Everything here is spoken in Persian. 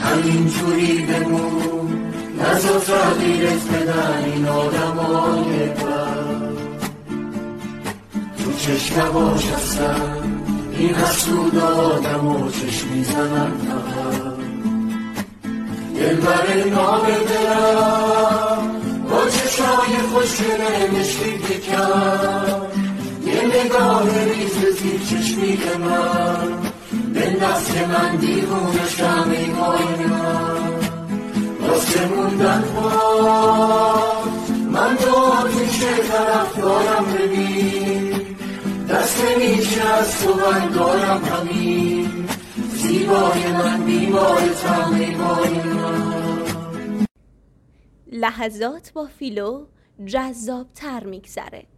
همینجوری بمون، نزا تغییرت بدن این آدمای بد. تو چشمش هستن این حسود آدم و چشم میزنن فقط. دلبر نام دلم با چشای خوشگله مشکی بکن، یه نگاه ریز زیر چشمی به من بنداز که من دیوونشم ایمای من. واسه موندن با من تو چه طرف دارم ببین، دست میشه از تو من دارم همین، زیبای من بیمارتم ایمای من. لحظات با فیلو جذاب تر میگذره.